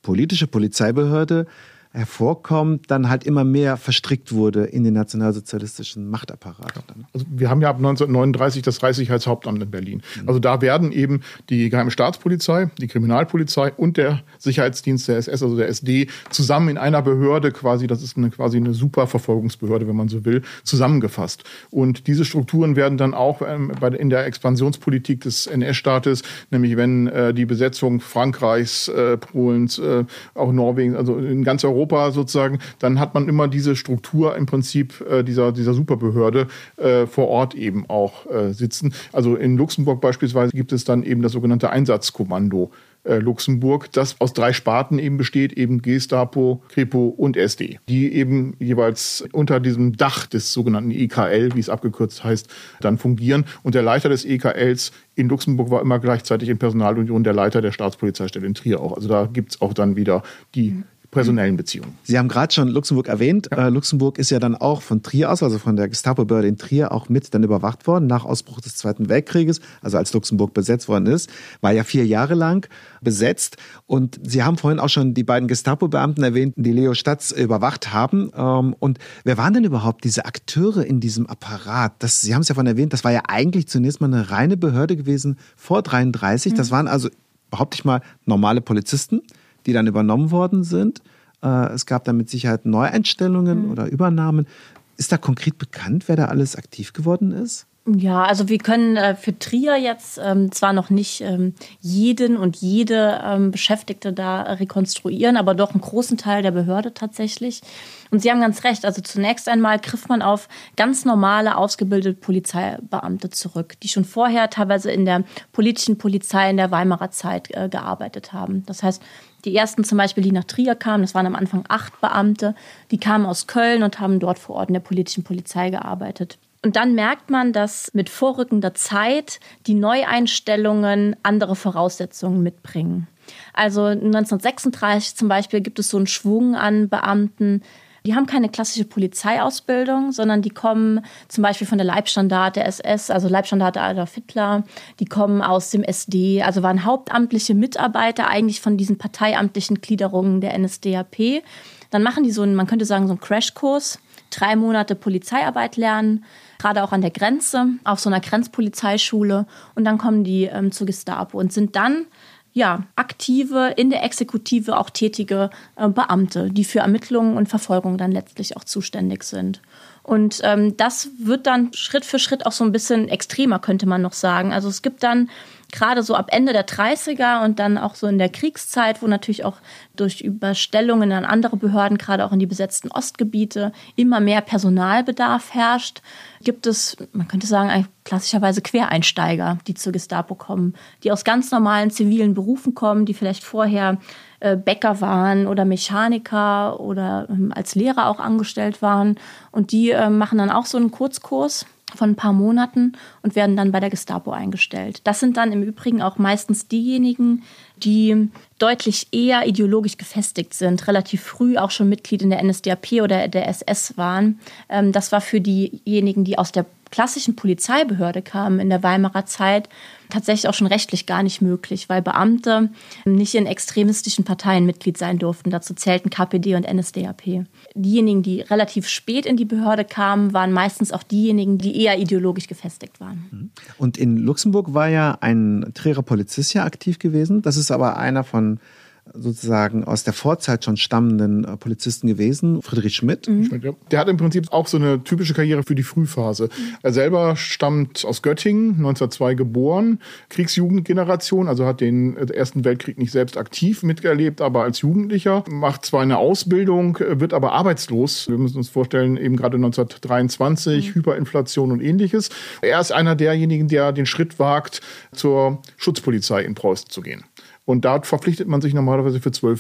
politische Polizeibehörde hervorkommt, dann halt immer mehr verstrickt wurde in den nationalsozialistischen Machtapparat. Also wir haben ja ab neunzehnhundertneununddreißig das Reichssicherheitshauptamt in Berlin. Also da werden eben die Geheime Staatspolizei, die Kriminalpolizei und der Sicherheitsdienst der S S, also der S D, zusammen in einer Behörde quasi, das ist eine, quasi eine Superverfolgungsbehörde, wenn man so will, zusammengefasst. Und diese Strukturen werden dann auch ähm, bei, in der Expansionspolitik des N S-Staates, nämlich wenn äh, die Besetzung Frankreichs, äh, Polens, äh, auch Norwegens, also in ganz Europa Europa sozusagen, dann hat man immer diese Struktur im Prinzip äh, dieser, dieser Superbehörde äh, vor Ort eben auch äh, sitzen. Also in Luxemburg beispielsweise gibt es dann eben das sogenannte Einsatzkommando äh, Luxemburg, das aus drei Sparten eben besteht, eben Gestapo, Kripo und S D, die eben jeweils unter diesem Dach des sogenannten E K L, wie es abgekürzt heißt, dann fungieren. Und der Leiter des E K Ls in Luxemburg war immer gleichzeitig in Personalunion der Leiter der Staatspolizeistelle in Trier auch. Also da gibt es auch dann wieder die personellen Beziehungen. Sie haben gerade schon Luxemburg erwähnt. Ja. Äh, Luxemburg ist ja dann auch von Trier aus, also von der Gestapo-Behörde in Trier, auch mit dann überwacht worden nach Ausbruch des Zweiten Weltkrieges, also als Luxemburg besetzt worden ist. War ja vier Jahre lang besetzt. Und Sie haben vorhin auch schon die beiden Gestapo-Beamten erwähnt, die Leo Statz überwacht haben. Ähm, und wer waren denn überhaupt diese Akteure in diesem Apparat? Das, Sie haben es ja vorhin erwähnt, das war ja eigentlich zunächst mal eine reine Behörde gewesen vor dreiunddreißig. Mhm. Das waren also, behaupte ich mal, normale Polizisten, die dann übernommen worden sind. Es gab dann mit Sicherheit Neueinstellungen mhm. oder Übernahmen. Ist da konkret bekannt, wer da alles aktiv geworden ist? Ja, also wir können äh, für Trier jetzt ähm, zwar noch nicht ähm, jeden und jede ähm, Beschäftigte da rekonstruieren, aber doch einen großen Teil der Behörde tatsächlich. Und Sie haben ganz recht, also zunächst einmal griff man auf ganz normale, ausgebildete Polizeibeamte zurück, die schon vorher teilweise in der politischen Polizei in der Weimarer Zeit äh, gearbeitet haben. Das heißt, die ersten zum Beispiel, die nach Trier kamen, das waren am Anfang acht Beamte, die kamen aus Köln und haben dort vor Ort in der politischen Polizei gearbeitet. Und dann merkt man, dass mit vorrückender Zeit die Neueinstellungen andere Voraussetzungen mitbringen. Also neunzehnhundertsechsunddreißig zum Beispiel gibt es so einen Schwung an Beamten, die haben keine klassische Polizeiausbildung, sondern die kommen zum Beispiel von der Leibstandarte der S S, also Leibstandarte Adolf Hitler. Die kommen aus dem S D, also waren hauptamtliche Mitarbeiter eigentlich von diesen parteiamtlichen Gliederungen der N S D A P. Dann machen die so einen, man könnte sagen, so einen Crashkurs, drei Monate Polizeiarbeit lernen, gerade auch an der Grenze, auf so einer Grenzpolizeischule. Und dann kommen die ähm, zur Gestapo und sind dann ja, aktive, in der Exekutive auch tätige äh, Beamte, die für Ermittlungen und Verfolgung dann letztlich auch zuständig sind. Und ähm, das wird dann Schritt für Schritt auch so ein bisschen extremer, könnte man noch sagen. Also es gibt dann gerade so ab Ende der dreißiger und dann auch so in der Kriegszeit, wo natürlich auch durch Überstellungen an andere Behörden, gerade auch in die besetzten Ostgebiete, immer mehr Personalbedarf herrscht, gibt es, man könnte sagen, klassischerweise Quereinsteiger, die zur Gestapo kommen, die aus ganz normalen zivilen Berufen kommen, die vielleicht vorher äh, Bäcker waren oder Mechaniker oder ähm, als Lehrer auch angestellt waren. Und die äh, machen dann auch so einen Kurzkurs von ein paar Monaten und werden dann bei der Gestapo eingestellt. Das sind dann im Übrigen auch meistens diejenigen, die deutlich eher ideologisch gefestigt sind, relativ früh auch schon Mitglied in der N S D A P oder der S S waren. Das war für diejenigen, die aus der klassischen Polizeibehörde kamen in der Weimarer Zeit, tatsächlich auch schon rechtlich gar nicht möglich, weil Beamte nicht in extremistischen Parteien Mitglied sein durften. Dazu zählten K P D und N S D A P. Diejenigen, die relativ spät in die Behörde kamen, waren meistens auch diejenigen, die eher ideologisch gefestigt waren. Und in Luxemburg war ja ein Trierer Polizist ja aktiv gewesen. Das ist aber einer von sozusagen aus der Vorzeit schon stammenden Polizisten gewesen, Friedrich Schmidt. Mhm. Der hat im Prinzip auch so eine typische Karriere für die Frühphase. Mhm. Er selber stammt aus Göttingen, neunzehnhundertzwei geboren, Kriegsjugendgeneration, also hat den Ersten Weltkrieg nicht selbst aktiv miterlebt, aber als Jugendlicher, macht zwar eine Ausbildung, wird aber arbeitslos. Wir müssen uns vorstellen, eben gerade neunzehnhundertdreiundzwanzig, mhm. Hyperinflation und ähnliches. Er ist einer derjenigen, der den Schritt wagt, zur Schutzpolizei in Preußen zu gehen. Und dort verpflichtet man sich normalerweise für zwölf Jahre.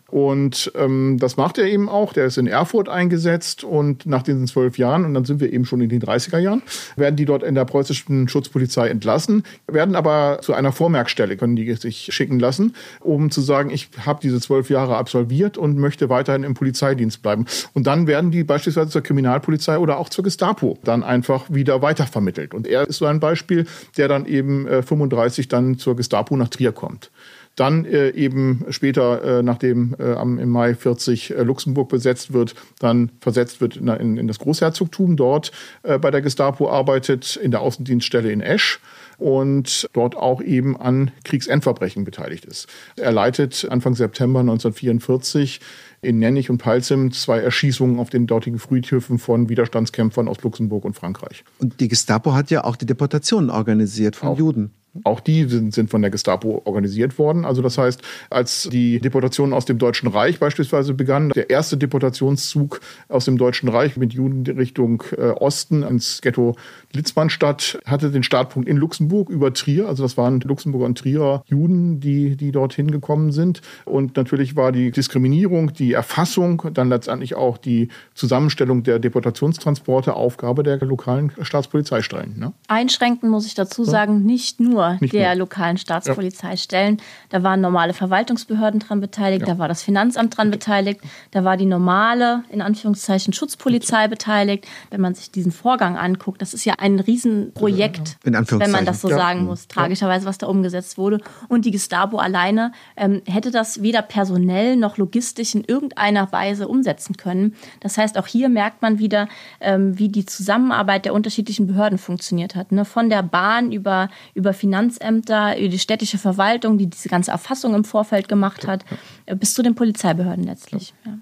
Und ähm, das macht er eben auch. Der ist in Erfurt eingesetzt und nach diesen zwölf Jahren, und dann sind wir eben schon in den dreißiger Jahren, werden die dort in der preußischen Schutzpolizei entlassen, werden aber zu einer Vormerkstelle, können die sich schicken lassen, um zu sagen, ich habe diese zwölf Jahre absolviert und möchte weiterhin im Polizeidienst bleiben. Und dann werden die beispielsweise zur Kriminalpolizei oder auch zur Gestapo dann einfach wieder weitervermittelt. Und er ist so ein Beispiel, der dann eben äh, fünfunddreißig dann zur Gestapo nach Trier kommt. Dann äh, eben später, äh, nachdem äh, am, im Mai vierzig äh, Luxemburg besetzt wird, dann versetzt wird in, in, in das Großherzogtum, dort äh, bei der Gestapo arbeitet, in der Außendienststelle in Esch und dort auch eben an Kriegsendverbrechen beteiligt ist. Er leitet Anfang September neunzehnhundertvierundvierzig in Nennig und Palzim zwei Erschießungen auf den dortigen Friedhöfen von Widerstandskämpfern aus Luxemburg und Frankreich. Und die Gestapo hat ja auch die Deportationen organisiert von auch. Juden. Auch die sind, sind von der Gestapo organisiert worden. Also das heißt, als die Deportation aus dem Deutschen Reich beispielsweise begann, der erste Deportationszug aus dem Deutschen Reich mit Juden Richtung äh, Osten ins Ghetto Litzmannstadt hatte den Startpunkt in Luxemburg über Trier. Also das waren Luxemburger und Trierer Juden, die, die dorthin gekommen sind. Und natürlich war die Diskriminierung, die Erfassung, dann letztendlich auch die Zusammenstellung der Deportationstransporte Aufgabe der lokalen Staatspolizeistellen. Ne? Einschränken muss ich dazu sagen, nicht nur Nicht der nur. lokalen Staatspolizeistellen. Da waren normale Verwaltungsbehörden dran beteiligt, Ja. da war das Finanzamt dran beteiligt, da war die normale, in Anführungszeichen, Schutzpolizei beteiligt. Wenn man sich diesen Vorgang anguckt, das ist ja ein Riesenprojekt, In Anführungszeichen. wenn man das so Ja. sagen muss, tragischerweise, was da umgesetzt wurde. Und die Gestapo alleine ähm, hätte das weder personell noch logistisch in irgendeiner Weise umsetzen können. Das heißt, auch hier merkt man wieder, ähm, wie die Zusammenarbeit der unterschiedlichen Behörden funktioniert hat. Ne? Von der Bahn über, über Finanzämter, über die städtische Verwaltung, die diese ganze Erfassung im Vorfeld gemacht hat, äh, bis zu den Polizeibehörden letztlich. Ja.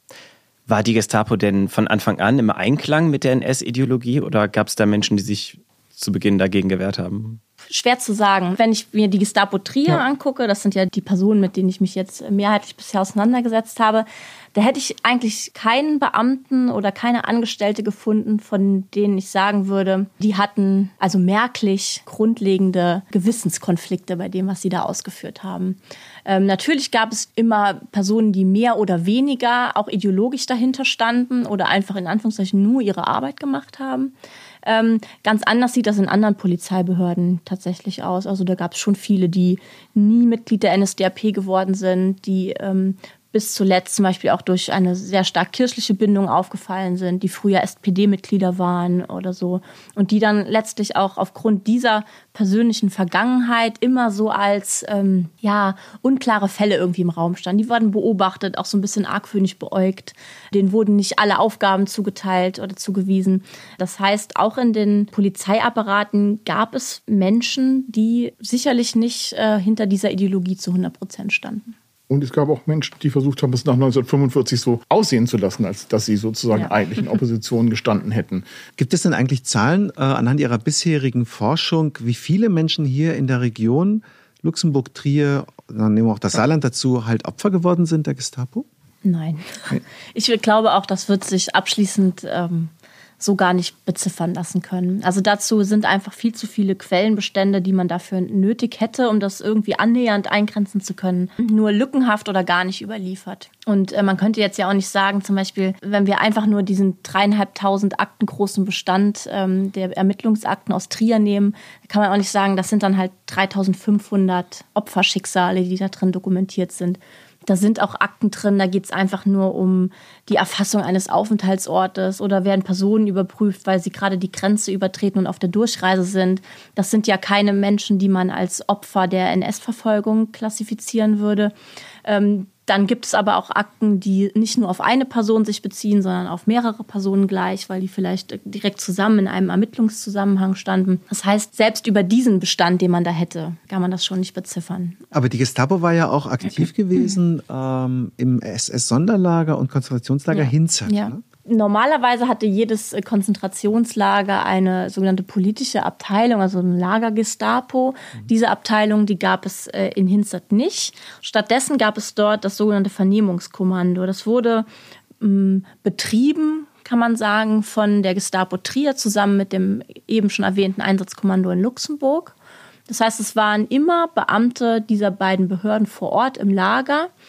War die Gestapo denn von Anfang an im Einklang mit der N S-Ideologie oder gab es da Menschen, die sich zu Beginn dagegen gewehrt haben? Schwer zu sagen. Wenn ich mir die Gestapo Trier Ja. angucke, das sind ja die Personen, mit denen ich mich jetzt mehrheitlich bisher auseinandergesetzt habe, da hätte ich eigentlich keinen Beamten oder keine Angestellte gefunden, von denen ich sagen würde, die hatten also merklich grundlegende Gewissenskonflikte bei dem, was sie da ausgeführt haben. Ähm, natürlich gab es immer Personen, die mehr oder weniger auch ideologisch dahinter standen oder einfach in Anführungszeichen nur ihre Arbeit gemacht haben. Ähm, ganz anders sieht das in anderen Polizeibehörden tatsächlich aus. Also da gab es schon viele, die nie Mitglied der N S D A P geworden sind, die ähm, bis zuletzt zum Beispiel auch durch eine sehr stark kirchliche Bindung aufgefallen sind, die früher S P D-Mitglieder waren oder so. Und die dann letztlich auch aufgrund dieser persönlichen Vergangenheit immer so als ähm, ja, unklare Fälle irgendwie im Raum standen. Die wurden beobachtet, auch so ein bisschen argwöhnisch beäugt. Denen wurden nicht alle Aufgaben zugeteilt oder zugewiesen. Das heißt, auch in den Polizeiapparaten gab es Menschen, die sicherlich nicht äh, hinter dieser Ideologie zu hundert Prozent standen. Und es gab auch Menschen, die versucht haben, es nach neunzehnhundertfünfundvierzig so aussehen zu lassen, als dass sie sozusagen Ja. eigentlich in Opposition gestanden hätten. Gibt es denn eigentlich Zahlen äh, anhand Ihrer bisherigen Forschung, wie viele Menschen hier in der Region Luxemburg, Trier, dann nehmen wir auch das Saarland dazu, halt Opfer geworden sind der Gestapo? Nein. Ich glaube auch, das wird sich abschließend ähm, so gar nicht beziffern lassen können. Also dazu sind einfach viel zu viele Quellenbestände, die man dafür nötig hätte, um das irgendwie annähernd eingrenzen zu können. Nur lückenhaft oder gar nicht überliefert. Und äh, man könnte jetzt ja auch nicht sagen, zum Beispiel, wenn wir einfach nur diesen dreieinhalbtausend Akten großen Bestand ähm, der Ermittlungsakten aus Trier nehmen, kann man auch nicht sagen, das sind dann halt dreitausendfünfhundert Opferschicksale, die da drin dokumentiert sind. Da sind auch Akten drin, da geht es einfach nur um die Erfassung eines Aufenthaltsortes oder werden Personen überprüft, weil sie gerade die Grenze übertreten und auf der Durchreise sind. Das sind ja keine Menschen, die man als Opfer der N S-Verfolgung klassifizieren würde. Ähm, Dann gibt es aber auch Akten, die nicht nur auf eine Person sich beziehen, sondern auf mehrere Personen gleich, weil die vielleicht direkt zusammen in einem Ermittlungszusammenhang standen. Das heißt, selbst über diesen Bestand, den man da hätte, kann man das schon nicht beziffern. Aber die Gestapo war ja auch aktiv gewesen ähm, im S S-Sonderlager und Konzentrationslager Ja. Hinzert. Ja. Ne? Normalerweise hatte jedes Konzentrationslager eine sogenannte politische Abteilung, also ein Lager-Gestapo. Diese Abteilung, die gab es in Hinzert nicht. Stattdessen gab es dort das sogenannte Vernehmungskommando. Das wurde ähm, betrieben, kann man sagen, von der Gestapo Trier zusammen mit dem eben schon erwähnten Einsatzkommando in Luxemburg. Das heißt, es waren immer Beamte dieser beiden Behörden vor Ort im Lager.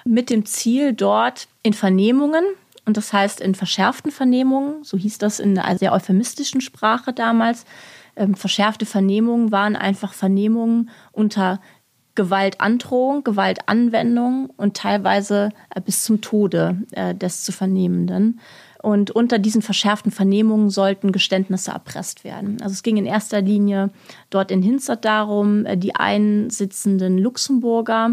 mit dem Ziel, dort in Vernehmungen, und das heißt in verschärften Vernehmungen, so hieß das in einer sehr euphemistischen Sprache damals, ähm, verschärfte Vernehmungen waren einfach Vernehmungen unter Gewaltandrohung, Gewaltanwendung und teilweise äh, bis zum Tode äh, des zu Vernehmenden. Und unter diesen verschärften Vernehmungen sollten Geständnisse erpresst werden. Also es ging in erster Linie dort in Hinzert darum, die einsitzenden Luxemburger,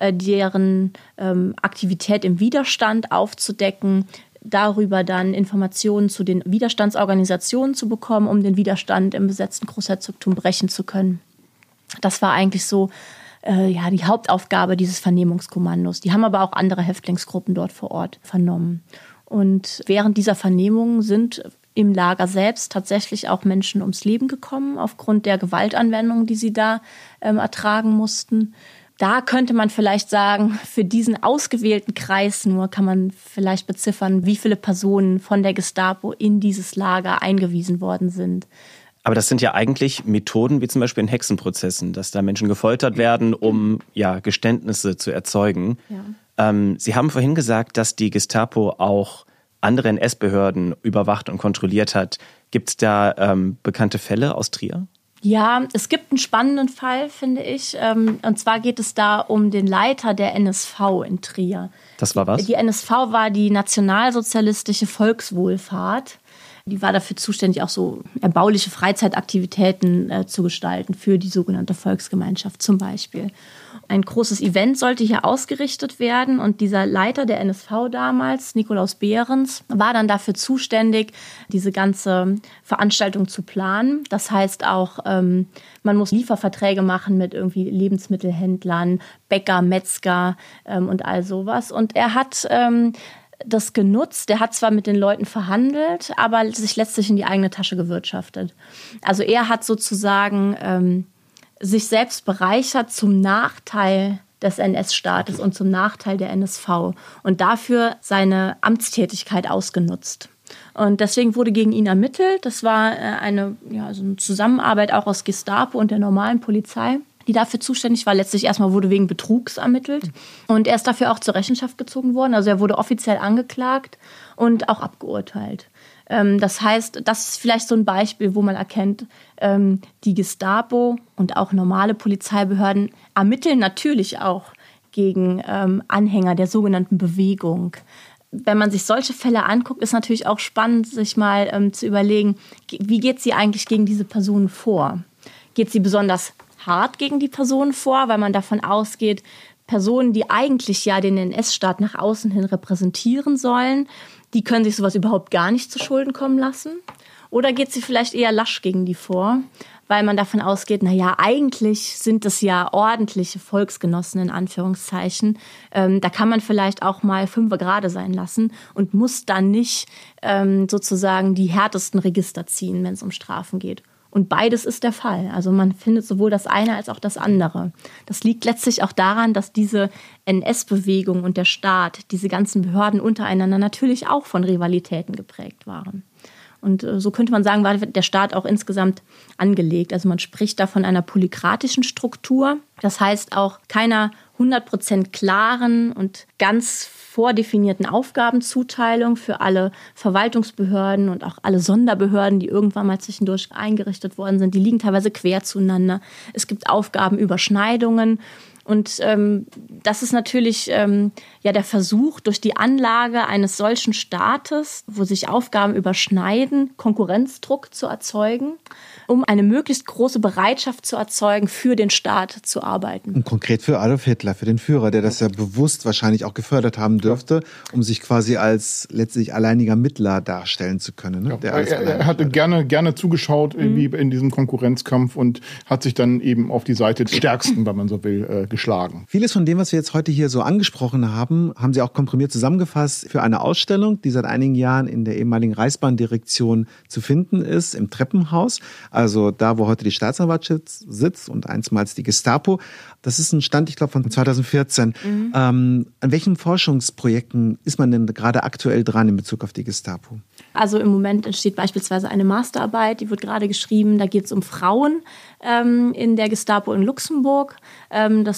deren Aktivität im Widerstand aufzudecken, darüber dann Informationen zu den Widerstandsorganisationen zu bekommen, um den Widerstand im besetzten Großherzogtum brechen zu können. Das war eigentlich so äh, ja, die Hauptaufgabe dieses Vernehmungskommandos. Die haben aber auch andere Häftlingsgruppen dort vor Ort vernommen. Und während dieser Vernehmungen sind im Lager selbst tatsächlich auch Menschen ums Leben gekommen, aufgrund der Gewaltanwendung, die sie da ähm, ertragen mussten. Da könnte man vielleicht sagen, für diesen ausgewählten Kreis nur kann man vielleicht beziffern, wie viele Personen von der Gestapo in dieses Lager eingewiesen worden sind. Aber das sind ja eigentlich Methoden wie zum Beispiel in Hexenprozessen, dass da Menschen gefoltert werden, um ja, Geständnisse zu erzeugen. Ja. Ähm, Sie haben vorhin gesagt, dass die Gestapo auch andere N S-Behörden überwacht und kontrolliert hat. Gibt es da ähm, bekannte Fälle aus Trier? Ja, es gibt einen spannenden Fall, finde ich. Und zwar geht es da um den Leiter der N S V in Trier. Das war was? Die N S V war die Nationalsozialistische Volkswohlfahrt. Die war dafür zuständig, auch so erbauliche Freizeitaktivitäten äh, zu gestalten für die sogenannte Volksgemeinschaft zum Beispiel. Ein großes Event sollte hier ausgerichtet werden und dieser Leiter der N S V damals, Nikolaus Behrens, war dann dafür zuständig, diese ganze Veranstaltung zu planen. Das heißt auch, ähm, man muss Lieferverträge machen mit irgendwie Lebensmittelhändlern, Bäcker, Metzger ähm, und all sowas. Und er hat ähm, das genutzt. Der hat zwar mit den Leuten verhandelt, aber sich letztlich in die eigene Tasche gewirtschaftet. Also er hat sozusagen ähm, sich selbst bereichert zum Nachteil des N S-Staates und zum Nachteil der N S V und dafür seine Amtstätigkeit ausgenutzt. Und deswegen wurde gegen ihn ermittelt. Das war eine, ja, also eine Zusammenarbeit auch aus Gestapo und der normalen Polizei, die dafür zuständig war. Letztlich erstmal wurde wegen Betrugs ermittelt. Und er ist dafür auch zur Rechenschaft gezogen worden. Also er wurde offiziell angeklagt und auch abgeurteilt. Das heißt, das ist vielleicht so ein Beispiel, wo man erkennt, die Gestapo und auch normale Polizeibehörden ermitteln natürlich auch gegen Anhänger der sogenannten Bewegung. Wenn man sich solche Fälle anguckt, ist natürlich auch spannend, sich mal zu überlegen, wie geht sie eigentlich gegen diese Personen vor? Geht sie besonders hart gegen die Personen vor, weil man davon ausgeht, Personen, die eigentlich ja den N S-Staat nach außen hin repräsentieren sollen, die können sich sowas überhaupt gar nicht zu Schulden kommen lassen? Oder geht sie vielleicht eher lasch gegen die vor, weil man davon ausgeht, naja, eigentlich sind es ja ordentliche Volksgenossen in Anführungszeichen. Ähm, da kann man vielleicht auch mal fünfe gerade sein lassen und muss dann nicht ähm, sozusagen die härtesten Register ziehen, wenn es um Strafen geht. Und beides ist der Fall. Also man findet sowohl das eine als auch das andere. Das liegt letztlich auch daran, dass diese N S-Bewegung und der Staat, diese ganzen Behörden untereinander natürlich auch von Rivalitäten geprägt waren. Und so könnte man sagen, war der Staat auch insgesamt angelegt. Also man spricht da von einer polykratischen Struktur. Das heißt auch keiner hundert Prozent klaren und ganz vordefinierten Aufgabenzuteilung für alle Verwaltungsbehörden und auch alle Sonderbehörden, die irgendwann mal zwischendurch eingerichtet worden sind. Die liegen teilweise quer zueinander. Es gibt Aufgabenüberschneidungen. Und ähm, das ist natürlich ähm, ja der Versuch, durch die Anlage eines solchen Staates, wo sich Aufgaben überschneiden, Konkurrenzdruck zu erzeugen, um eine möglichst große Bereitschaft zu erzeugen, für den Staat zu arbeiten. Und konkret für Adolf Hitler, für den Führer, der das ja bewusst wahrscheinlich auch gefördert haben dürfte, um sich quasi als letztlich alleiniger Mittler darstellen zu können. Ne? Ja, der er, er hatte gerne, gerne zugeschaut irgendwie mhm. in diesem Konkurrenzkampf und hat sich dann eben auf die Seite des Stärksten, wenn man so will, äh, geschlagen. Vieles von dem, was wir jetzt heute hier so angesprochen haben, haben Sie auch komprimiert zusammengefasst für eine Ausstellung, die seit einigen Jahren in der ehemaligen Reichsbahndirektion zu finden ist, im Treppenhaus. Also da, wo heute die Staatsanwaltschaft sitzt und einstmals die Gestapo. Das ist ein Stand, ich glaube, von zweitausendvierzehn. Mhm. Ähm, an welchen Forschungsprojekten ist man denn gerade aktuell dran in Bezug auf die Gestapo? Also im Moment entsteht beispielsweise eine Masterarbeit, die wird gerade geschrieben. Da geht es um Frauen ähm, in der Gestapo in Luxemburg. Ähm, das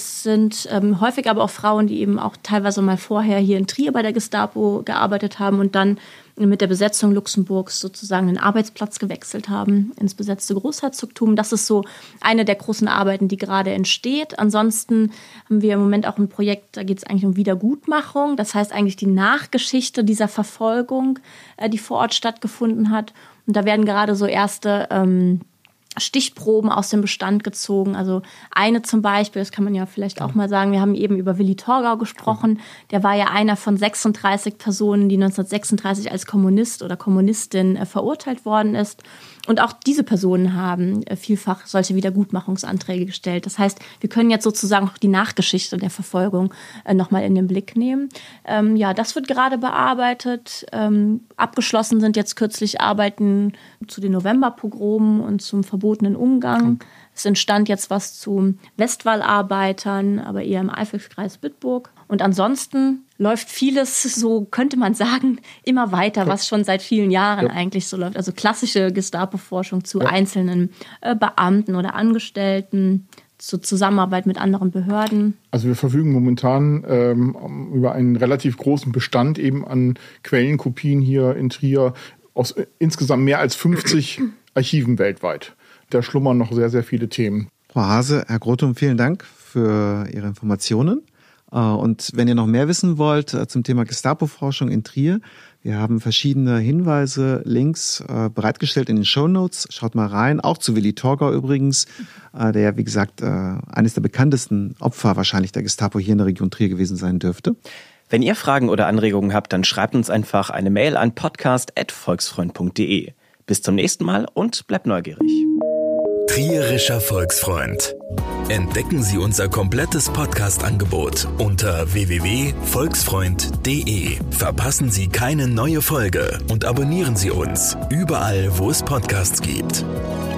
Das sind ähm, häufig aber auch Frauen, die eben auch teilweise mal vorher hier in Trier bei der Gestapo gearbeitet haben und dann mit der Besetzung Luxemburgs sozusagen den Arbeitsplatz gewechselt haben ins besetzte Großherzogtum. Das ist so eine der großen Arbeiten, die gerade entsteht. Ansonsten haben wir im Moment auch ein Projekt, da geht es eigentlich um Wiedergutmachung. Das heißt eigentlich die Nachgeschichte dieser Verfolgung, äh, die vor Ort stattgefunden hat. Und da werden gerade so erste ähm, Stichproben aus dem Bestand gezogen. Also eine zum Beispiel, das kann man ja vielleicht auch mal sagen, wir haben eben über Willi Torgau gesprochen. Der war ja einer von sechsunddreißig Personen, die neunzehnhundertsechsunddreißig als Kommunist oder Kommunistin äh, verurteilt worden ist. Und auch diese Personen haben äh, vielfach solche Wiedergutmachungsanträge gestellt. Das heißt, wir können jetzt sozusagen auch die Nachgeschichte der Verfolgung äh, nochmal in den Blick nehmen. Ähm, ja, das wird gerade bearbeitet. Ähm, abgeschlossen sind jetzt kürzlich Arbeiten zu den Novemberpogromen und zum verbotenen Umgang. Es entstand jetzt was zu Westwallarbeitern, aber eher im Eiffelkreis Bitburg. Und ansonsten läuft vieles, so könnte man sagen, immer weiter, was schon seit vielen Jahren ja. eigentlich so läuft. Also klassische Gestapo-Forschung zu ja. einzelnen äh, Beamten oder Angestellten, zur Zusammenarbeit mit anderen Behörden. Also wir verfügen momentan ähm, über einen relativ großen Bestand eben an Quellenkopien hier in Trier aus äh, insgesamt mehr als fünfzig Archiven weltweit. Da schlummern noch sehr, sehr viele Themen. Frau Hase, Herr Grotum, vielen Dank für Ihre Informationen. Und wenn ihr noch mehr wissen wollt zum Thema Gestapo-Forschung in Trier, wir haben verschiedene Hinweise, Links bereitgestellt in den Shownotes. Schaut mal rein, auch zu Willi Torgau übrigens, der ja, wie gesagt, eines der bekanntesten Opfer wahrscheinlich der Gestapo hier in der Region Trier gewesen sein dürfte. Wenn ihr Fragen oder Anregungen habt, dann schreibt uns einfach eine Mail an podcast at volksfreund punkt de. Bis zum nächsten Mal und bleibt neugierig. Trierischer Volksfreund. Entdecken Sie unser komplettes Podcast-Angebot unter w w w punkt volksfreund punkt de. Verpassen Sie keine neue Folge und abonnieren Sie uns überall, wo es Podcasts gibt.